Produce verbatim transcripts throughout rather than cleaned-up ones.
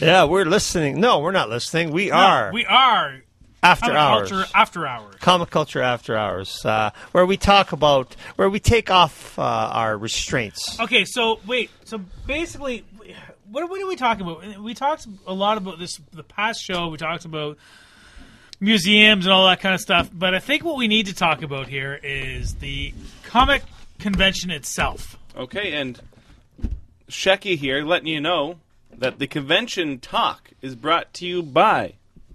Yeah, we're listening. No, we're not listening. We No, are. we are After Comic Hours. Culture After Hours. Comic Culture After Hours, uh, where we talk about, where we take off uh, our restraints. Okay, so wait. So basically, what, what are we talking about? We talked a lot about this the past show. We talked about museums and all that kind of stuff. But I think what we need to talk about here is the comic convention itself. Okay, and Shecky here letting you know that the convention talk is brought to you by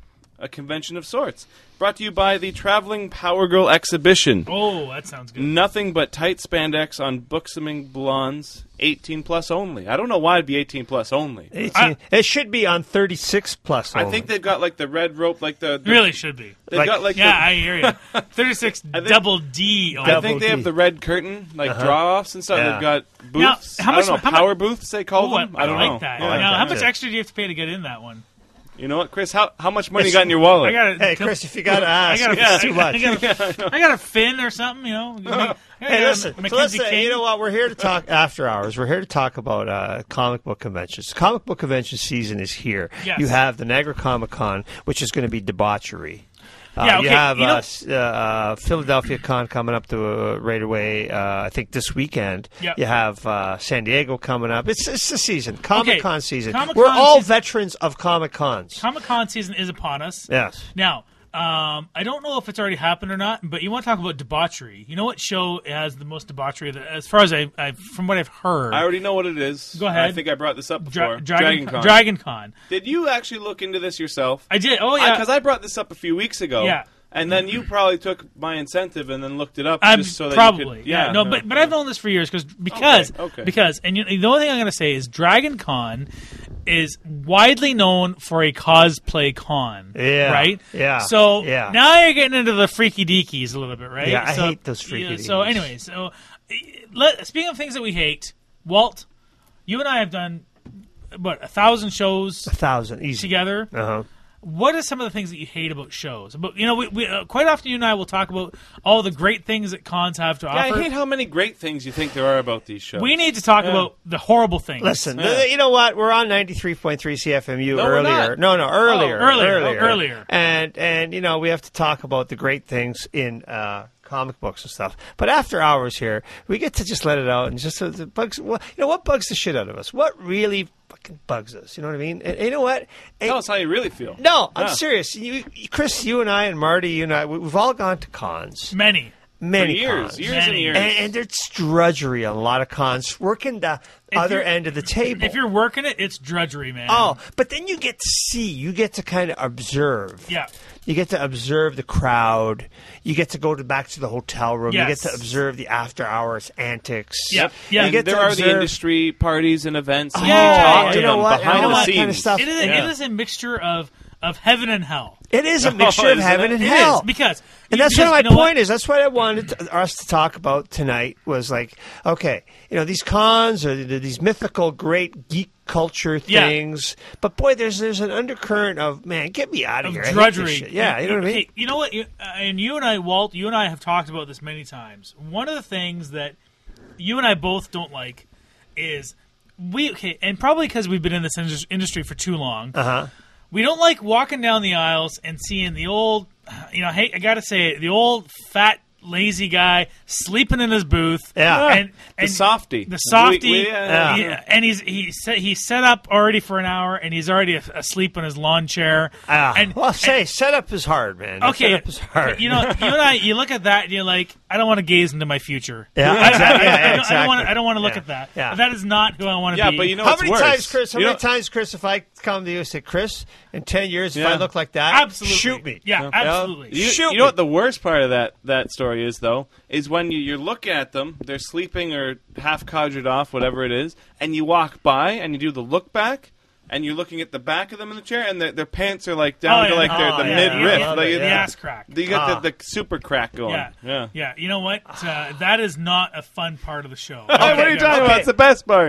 a convention of sorts. Brought to you by the Traveling Power Girl exhibition. Oh, that sounds good. Nothing but tight spandex on buxoming blondes, eighteen plus only. I don't know why it'd be eighteen plus only. eighteen, I- it should be on thirty-six plus. I only. think they've got like the red rope, like the, the Really should be. they've like- got like Yeah, the, I hear you. thirty-six think- double D. I Double think they D. have the red curtain, like Uh-huh. draw-offs and stuff. Yeah. They've got Now, booths. how I much- don't know, how much- power booths they call Oh, them. I, I don't like know. that. I like now, that how much too. extra do you have to pay to get in that one? You know what, Chris? How how much money you got in your wallet? I got Hey, Chris, if you got to ask, I got it's a, too much. I got a, I got a fin or something, you know. I got Hey, a listen, so Mackenzie listen, King. you know what? We're here to talk after hours. We're here to talk about uh, comic book conventions. Comic book convention season is here. Yes. You have the Niagara Comic Con, which is going to be debauchery. Uh, Yeah, You okay, have you know- uh, s- uh, uh, Philadelphia Con coming up to uh, right away, uh, I think this weekend. Yep. You have uh, San Diego coming up. It's, it's the season, Comic Con season. Comic-Con We're all season- veterans of Comic Cons. Comic Con season is upon us. Yes. Now, um, I don't know if it's already happened or not, but you want to talk about debauchery. You know what show has the most debauchery? That, as far as I, I, from what I've heard, I already know what it is. Go ahead. I think I brought this up Dra- before. Dragon, Con. Dragon Con. Did you actually look into this yourself? I did. Oh yeah, Because I brought this up a few weeks ago. Yeah. And then you probably took my incentive and then looked it up I'm just so that probably you could. yeah, no, no, but but I've known this for years cause, because Okay, okay. because and you, the only thing I'm going to say is Dragon Con is widely known for a cosplay con. Yeah, Right. yeah, So yeah. now you're getting into the freaky deakies a little bit, right? Yeah, I so, hate those freaky yeah, So deakies. anyway, so eh, let, speaking of things that we hate, Walt, you and I have done what a thousand shows A thousand, easy. together. Uh-huh. What are some of the things that you hate about shows? But you know, we, we uh, quite often you and I will talk about all the great things that cons have to Yeah, offer. I hate how many great things you think there are about these shows. We need to talk Yeah. about the horrible things. Listen, Yeah. th- you know what? We're on ninety-three point three C F M U No, we're earlier. not. No, no, earlier. Oh, earlier, Earlier. oh, earlier. And, and, you know, we have to talk about the great things in uh, comic books and stuff. But after hours here, we get to just let it out and just uh, the bugs. Well, you know, what bugs the shit out of us? What really fucking bugs us? You know what I mean? And, and you know what? And- Tell us how you really feel. no, I'm Yeah. serious. You, Chris, you and I and Marty, you and I, we- we've all gone to cons. Many. Many For years, cons. years Many. and years. And, and there's drudgery on a lot of cons, working the If other you're- end of the table. If you're working it, it's drudgery, man. Oh, but then you get to see, you get to kind of observe. Yeah. You get to observe the crowd. You get to go to back to the hotel room. You Yes. get to observe the after hours antics. Yep. Yeah. You And get there to are observe, the industry parties and events. And Yeah, you yeah, talk yeah, to you know them what? behind You know the what scenes. kind of stuff. It is, a, Yeah. it is a mixture of, of heaven and hell. It is a Oh, mixture of isn't heaven it? and It hell. is, because And that's because, what my you know point is. That's what I wanted to, us to talk about tonight was like, okay, you know, these cons or the, these mythical great geek culture Yeah. things. But boy, there's there's an undercurrent of, man, get me out of, Of here. I hate this drudgery. shit. Yeah, you know what I mean? Okay, you know what? You, uh, and you and I, Walt, you and I have talked about this many times. One of the things that you and I both don't like is we, okay, and probably because we've been in this indus- industry for too long, Uh-huh. we don't like walking down the aisles and seeing the old, you know, hey, I got to say it, the old fat, lazy guy sleeping in his booth. Yeah. And, The and softy. The softy. We- we- yeah. yeah, and he's he set, he's set up already for an hour, and he's already a- asleep in his lawn chair. Ah, and well, say, setup is hard, man. Okay, Setup is hard. but you know, you and I, you look at that and you're like, I don't want to gaze into my future. Yeah, I, exactly. I, I, Yeah, I, don't- I don't exactly. want. To, I don't want to look Yeah, at that. yeah. That is not who I want to Yeah, be. but you know How what's many worse? times, Chris? How You many know- times, Chris, if I come to you and say, Chris, in ten years, if Yeah. I look like that, absolutely shoot me. Yeah, absolutely. You, Shoot you know me. what the worst part of that, that story is, though, is when you, you look at them, they're sleeping or half conjured off, whatever it is, and you walk by and you do the look back, and you're looking at the back of them in the chair, and their, their pants are like down Oh, to yeah. like their, Oh, the yeah. mid-riff. Yeah, like, the it- ass crack. You got Ah. the, the super crack going. Yeah. yeah. Yeah, you know what? Uh, that is not a fun part of the show. what are you talking okay. about? It's the best part.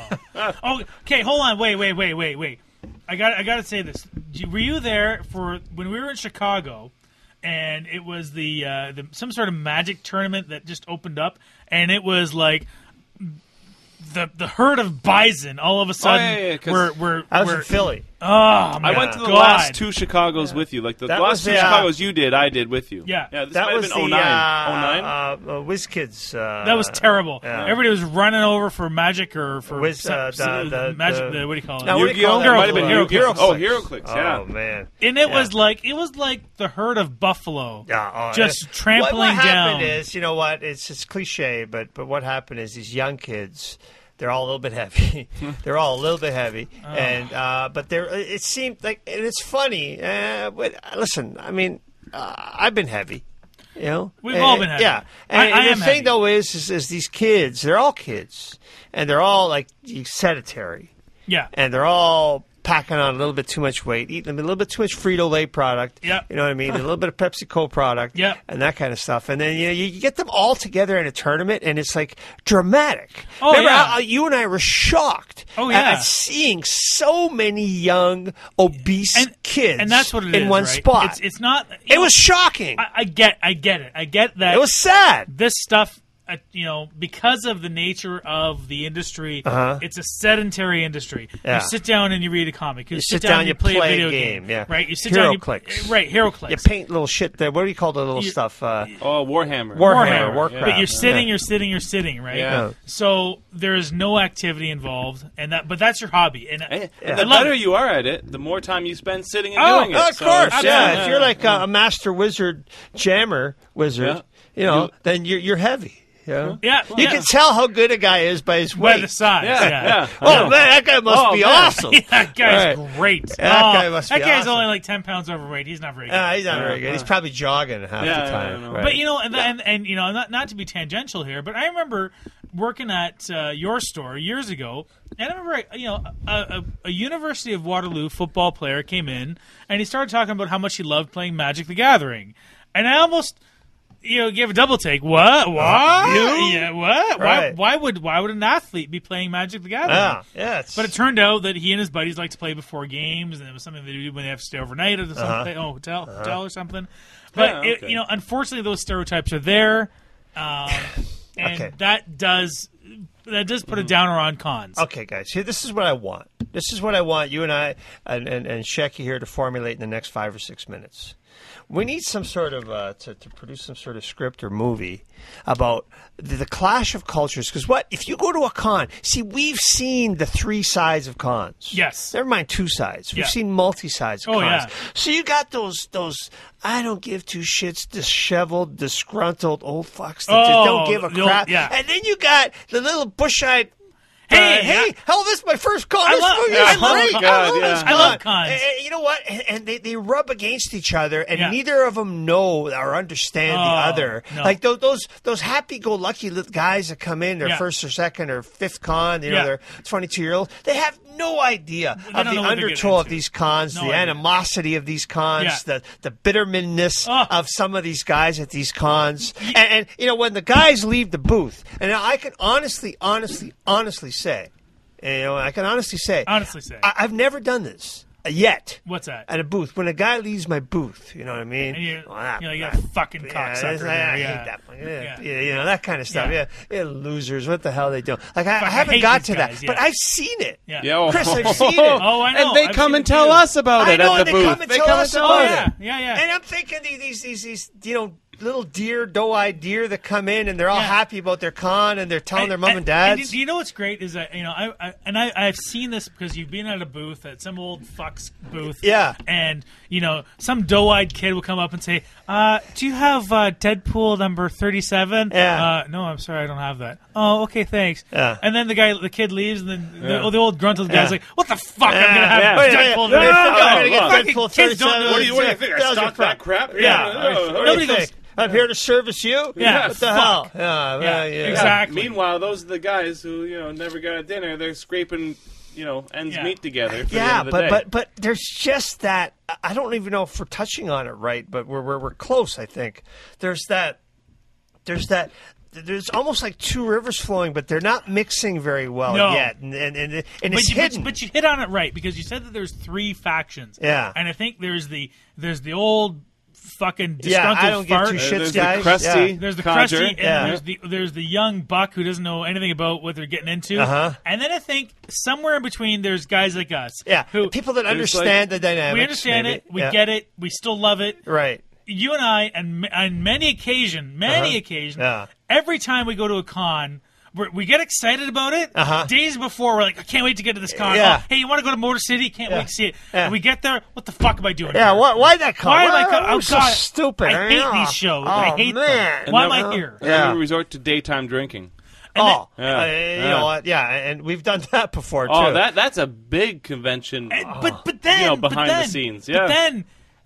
Oh, okay. Hold on. Wait, wait, wait, wait, wait. I got. I got to say this. Were you there for when we were in Chicago, and it was the, uh, the some sort of magic tournament that just opened up, and it was like the the herd of bison all of a sudden yeah, yeah, 'cause were were I was were, in Philly. Oh my I went to the God. last two Chicago's with you. Like the That last was two the, uh, Chicago's you did, I did with you. Yeah. yeah. This That might was have been the oh nine. uh, oh nine? uh, uh, WizKids. Uh, That was terrible. yeah. Everybody was running over for Magic or for Wiz, uh, some- the- the- Magic. the- The, what do you call it? No, what do you Yu-Gi-Oh? call It that? might have been Hero Yu-Gi-Oh. Clicks. Oh, HeroClix. Oh Yeah. man. and it Yeah. was like it was like the herd of buffalo. Yeah, oh, just it- trampling what, what down. happened is, you know what? It's it's cliche, but but what happened is these young kids. They're all a little bit heavy. They're all a little bit heavy, Oh. and uh, but they're. It seemed like, and it's funny. Uh, but listen, I mean, uh, I've been heavy. You know, We've And- all been heavy. Yeah, I- and, I and am the thing heavy. though is, is, is these kids. They're all kids, and they're all like sedentary, Yeah. and they're all packing on a little bit too much weight, eating a little bit too much Frito-Lay product. Yep. You know what I mean? A little bit of PepsiCo product. Yep. And that kind of stuff. And then you know you, you get them all together in a tournament, and it's like dramatic. Oh, Remember, yeah. how, you and I were shocked Oh, at, yeah. at seeing so many young, obese and kids and that's what it is in one right? spot. It's, it's not. you it know, was shocking. I, I get. I get it. I get that. it was sad. this stuff. Uh, you know, because of the nature of the industry, Uh-huh. it's a sedentary industry. Yeah. You sit down and you read a comic. You, sit down, and you play, play a a video game, yeah. Right. You sit Hero down. You, clicks. Right. Hero clicks. You paint little shit there. What do you call the little You- stuff? Uh, Oh, Warhammer. Warhammer, Warhammer. Warcraft. But you're sitting, Yeah. you're sitting, you're sitting, right? Yeah. Yeah. So there's no activity involved, and that, but that's your hobby, and And, I and the love better it. you are at it, the more time you spend sitting and Oh, doing it. Oh, of So course, it's- yeah. If you're like a, a master wizard, jammer wizard, Yeah. you know, You- then you're you're heavy. You know? Yeah, You yeah. can tell how good a guy is by his By weight. the size. Yeah, Yeah. yeah. Oh man, that guy must Oh, be man. awesome. Yeah, that guy's Right. great. That Oh, guy must that be guy's awesome. only like ten pounds overweight. He's not very good. Ah, he's not Yeah, very good. yeah. He's probably jogging half Yeah, the yeah, time. I know. Right. But you know, and, and and you know, not not to be tangential here, but I remember working at uh, your store years ago, and I remember, you know, a, a, a University of Waterloo football player came in, and he started talking about how much he loved playing Magic: The Gathering, and I almost. You know, gave a double take. What? What? you? Yeah. What? Right. Why? Why would? Why would an athlete be playing Magic: The Gathering? yeah, yeah. It's, But it turned out that he and his buddies like to play before games, and it was something they do when they have to stay overnight at some Uh-huh. place, oh, hotel, hotel or something. But Yeah, it, okay. you know, unfortunately, those stereotypes are there, um, and Okay. that does that does put a downer on cons. okay, guys. Here, this is what I want. This is what I want you and I and and, and Shecky here to formulate in the next five or six minutes. We need some sort of uh, to, to produce some sort of script or movie about the, the clash of cultures. Because what if you go to a con? See, we've seen the three sides of cons. Yes. never mind two sides. We've Yeah. seen multi sides of Oh, cons. yeah. So you got those those I don't give two shits, disheveled, disgruntled old fucks that just Oh, don't give a the old- crap. yeah. And then you got the little bush-eyed. Hey, uh, hey, yeah. hell, this is my first con. I This love- movie yeah, is I love great. cons. I love Yeah. this I love con. cons. And- and you know what? And- And they, they rub against each other, and Yeah. neither of them know or understand the Oh, other. no. Like those those, those happy-go-lucky little guys that come in, their Yeah. first or second or fifth con, you know, Yeah. they're twenty-two-year-olds. They have no idea They of don't the know what they're getting undertow of into. these cons, No the idea. animosity of these cons, Yeah. the the bittermanness Oh. of some of these guys at these cons. And, and you know, when the guys leave the booth, and I can honestly, honestly, honestly say, you know, I can honestly say, Honestly say. I, I've never done this uh, yet. What's that? At a booth, when a guy leaves my booth, you know what I mean? And you- Well, that- you know, you that- got a fucking yeah, cocksucker it's here, like, I yeah. hate that. one. Yeah, Yeah. yeah, you know that kind of stuff. Yeah. Yeah, yeah, losers. What the hell they do? Like I, I Fuck, I haven't hate got these to guys, that, but yeah. I've seen it. Yeah. Yeah. Chris, I've seen it. Oh, I know. And they I've come seen and it tell too. us about I it know, at and the they booth. come and They tell come us and about tell Oh, us. it. yeah, yeah, yeah. And I'm thinking these, these, these, these, you know, little deer, doe-eyed deer that come in and they're all Yeah. happy about their con and they're telling their mom and, and dads. do you know what's great is that you know I, I and I I've seen this because you've been at a booth at some old fuck's booth. Yeah. And you know some doe-eyed kid will come up and say, uh, "Do you have uh, Deadpool number thirty-seven?" Yeah. Uh, no, I'm sorry, I don't have that. Oh, okay, thanks. Yeah. And then the guy, the kid leaves, and then the, Yeah. the old gruntled guy's Yeah. like, "What the fuck? I'm Yeah, gonna have yeah. Deadpool." Wait, wait, number no, no, no, thirty-seven." I'm gonna get Fucking Deadpool kids don't know thirty-seven. What do you, what do you think? I That was stocked your that crap? Yeah. Oh, What do you Nobody goes- think? I'm here to service you? Yeah. What the Fuck. hell? Yeah, Yeah, yeah, yeah. exactly. Meanwhile, those are the guys who you know never got a dinner. They're scraping, you know, ends Yeah. meet together. For the Yeah, end of the but day. but but there's just that. I don't even know if we're touching on it right, but we're we're, we're close. I think there's that. There's that. There's almost like two rivers flowing, but they're not mixing very well No. yet, and and and, and But it's you, but, hidden. but you hit on it right because you said that there's three factions. Yeah. And I think there's the there's the old fucking disgruntled Yeah, I don't fart. get two Uh, shits, there's guys. the crusty. Yeah. There's the codger. crusty, and Yeah. there's the there's the young buck who doesn't know anything about what they're getting into. Uh-huh. And then I think somewhere in between, there's guys like us. Yeah, who people that There's understand the dynamics. we understand maybe. it, we Yeah. get it, we still love it. Right. You and I, and on many occasion, many Uh-huh. occasion, Yeah. every time we go to a con, we're, we get excited about it. Uh-huh. Days before, we're like, I can't wait to get to this con. Yeah. Oh, hey, you want to go to Motor City? Can't Yeah. wait to see it. Yeah. And we get there, what the fuck am I doing Yeah, here? why, why that con? Why am I Why- co- oh, I'm so God, stupid. I hate Oh, these shows. Oh, I hate man. them. Why am then- I here? And Yeah. then we resort to daytime drinking. And then- Oh, Yeah. uh, you Yeah. know what? Yeah, and we've done that before too. Oh, that that's a big convention. And- but but then You know, but behind the then- scenes, But yeah. then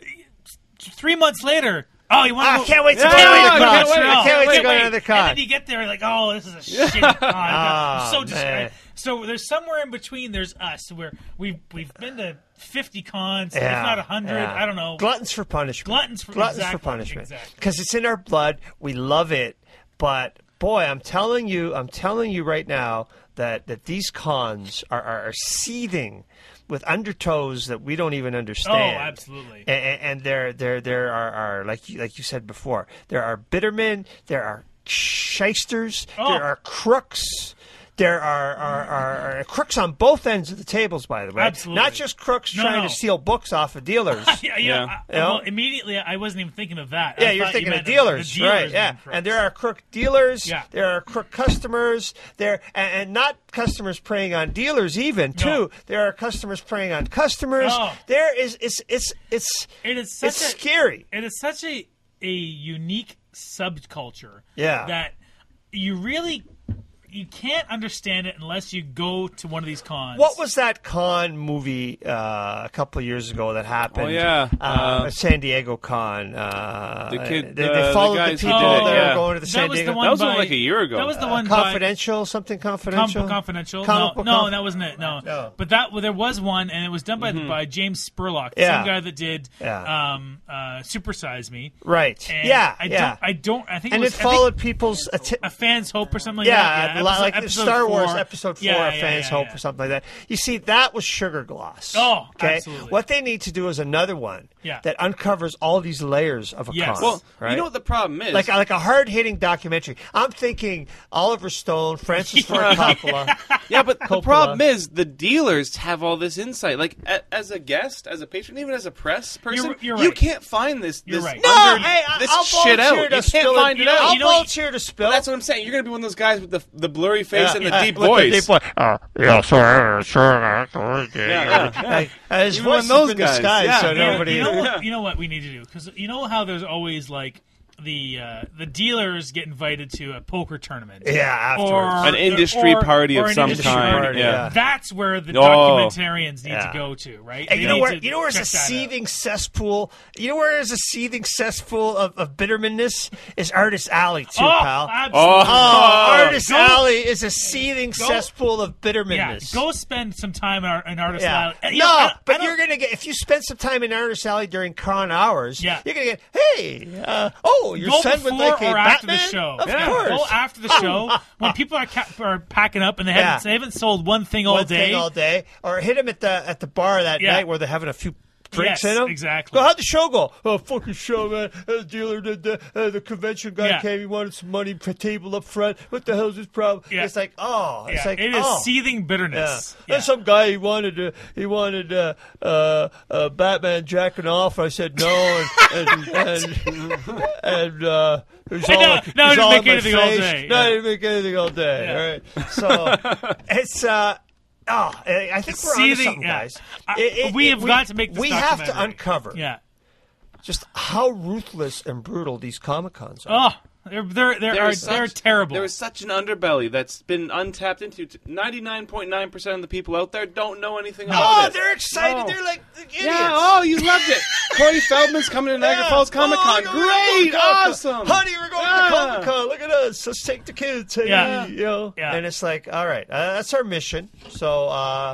three months later, oh, you want to Ah, go? I can't wait to Yeah, go to I another can't con. wait, I I can't wait to go to another And con. then you get there like, oh, this is a shitty con. I'm so Oh, disgusted. man. So there's somewhere in between. There's us where we've we've been to fifty cons, if Yeah, not a hundred. yeah. I don't know. Gluttons for punishment. Gluttons for- Gluttons exactly, for punishment. exactly. Because it's in our blood. We love it. But boy, I'm telling you, I'm telling you right now that, that these cons are, are, are seething with undertows that we don't even understand. Oh, absolutely. And, and there, there, there are, are like you, like you said before, there are bittermen, there are shysters, Oh. there are crooks. There are, are, are, are crooks on both ends of the tables, by the way. Absolutely. Not just crooks No, trying no. to steal books off of dealers. yeah, yeah. Yeah. I- You know? well, immediately, I wasn't even thinking of that. Yeah, I you're thought thinking you of meant the- dealers, the dealers right? Yeah, being crooks. and there are crook dealers. Yeah. There are crook customers. There and, and not customers preying on dealers, even too. No. There are customers preying on customers. Oh. There is it's it's it's It is such it's a, scary. It is such a a unique subculture. Yeah. That you really you can't understand it unless you go to one of these cons. What was that con movie uh, a couple of years ago that happened? Oh, yeah. uh, Uh, San Diego Con. Uh, The kid- they, uh, they the followed the, guys who people did it, that yeah. were going to the That San was the Diego. one That was by, like a year ago. That was the Uh, one by Confidential, something confidential. Com- confidential. Comic no, book no, conf- that wasn't it. No, No. but that well, there was one, and it was done by by James Spurlock, the Yeah. same guy that did Yeah. um, uh, Super Size Me. Right. And yeah. I yeah. don't. I don't. I think and it it was, followed people's. Atti- a fan's hope or something like Yeah, that. li- episode- like episode Star Wars four. Episode Four, Yeah, of yeah, Fans yeah, Hope, yeah. or something like that. You see, that was Sugar Gloss. Oh, okay. absolutely. What they need to do is another one Yeah. that uncovers all these layers of a Yes. con. Well, right? you know what the problem is? like like a hard hitting documentary. I'm thinking Oliver Stone, Francis Ford Coppola. yeah, but the Coppola. problem is the dealers have all this insight. Like a, as a guest, as a patron, even as a press person, You're- you're you right. can't find this You're this, right. No, under, hey, I- this I'll shit out. volunteer You to can't spill find it. it out. I'll You know what- volunteer to spill. That's what I'm saying. You're going to be one of those guys with the the blurry face Yeah. and the Uh, deep with the voice. deep voice. Uh, yeah, sure, sure. uh, Yeah, yeah, yeah. Like, uh, his Even voice one of has those been guys, disguised, yeah. so Yeah, nobody. You know Yeah. what? You know what we need to do, because you know how there's always like the uh, the dealers get invited to a poker tournament. Yeah, afterwards. Or, An industry or- party or of an some industry kind, party. yeah. That's where the Oh. documentarians need Yeah. to go to, right? And They you know need where to you know where's a check that out. seething cesspool. You know where there's a seething cesspool of, of bittermanness is Artist Alley too, Oh, pal. absolutely. Oh, Oh. Artist Go- Alley is a seething go- cesspool of Yeah, bittermanness. go spend some time in, our, in Artist Yeah. Alley. And, you No, know, I- I but don't- you're gonna get if you spend some time in Artist Alley during con hours. Yeah. You're gonna get hey, uh, oh, your Go son before would like a or after Batman? the show. Of Yeah. course. Go after the show when people are, ca- are packing up and they haven't, Yeah. they haven't sold one thing all One day. thing all day, or hit him at the at the bar that Yeah. night where they're having a few drinks Yes, in them. exactly. Go, how'd the show go? Oh, fucking show, man. Uh, the dealer did the uh, the convention guy Yeah. came. He wanted some money for table up front. What the hell's his problem? Yeah. It's like oh, it's Yeah, like it is oh. seething Yeah. bitterness. There's some guy he wanted to he wanted uh, uh, uh, Batman jacking off. I said no, and and and, and uh, it was all, No, like, no, it was I didn't all make in my anything all face. day. No, I Yeah. didn't make anything all day. Yeah. All right, so it's uh. Oh, I I think we're on to Seething, something, yeah. guys. I- we have got to make this We have to documentary. uncover Yeah. just how ruthless and brutal these Comic Cons are. Oh, they're they're they're, There are, is such- they're terrible. There is such an underbelly that's been untapped into. ninety-nine point nine percent of the people out there don't know anything about Oh, it. they're excited. No. They're like idiots. Yeah, oh, you loved it. Corey Feldman's coming to Niagara Yeah. Falls Comic Con. Oh, we're going to Great, Comic-Con. awesome. Honey, we're going Yeah. to Comic Con. Look at us. Let's take the kids. Hey, Yeah. you know? Yeah. And it's like, all right, uh, that's our mission. So, uh,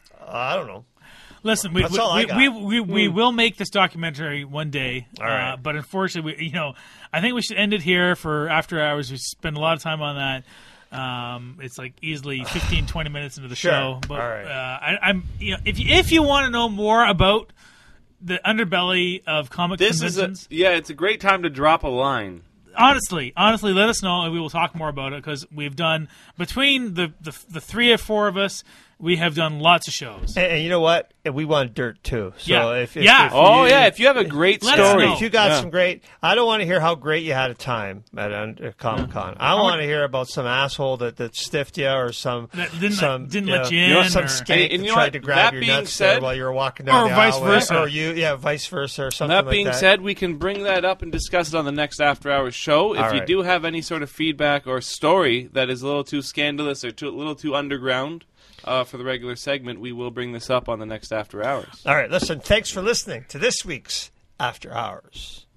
I don't know. Listen, we That's we, all I we, got. we, we, we will make this documentary one day. All right. Uh, but unfortunately, we, you know, I think we should end it here for after hours. We spend a lot of time on that. Um, it's like easily fifteen, twenty minutes into the Sure. show. But All right. uh, I, I'm, you know, if you, if you want to know more about the underbelly of comic This is a, conventions. yeah, it's a great time to drop a line. Honestly, honestly, let us know, and we will talk more about it because we've done between the, the the three or four of us, we have done lots of shows. And, and you know what? And we want dirt too. So Yeah. if, if, Yeah. if Oh you, yeah, if you have a great Let us story, know. if you got Yeah. some great, I don't want to hear how great you had a time at uh, Comic Con. I want to hear about some asshole that, that stiffed you or some That didn't- some didn't you let know, you know, in some or- skank And- and that you know tried what? to grab That your being nuts there said- while you were walking down Or the vice aisle, versa. or you yeah vice versa or something That like being that. said, we can bring that up and discuss it on the next After Hours show. If All you right. do have any sort of feedback or story that is a little too scandalous or too, a little too underground uh, for the regular segment, we will bring this up on the next After Hours. All right, listen. Thanks for listening to this week's After Hours.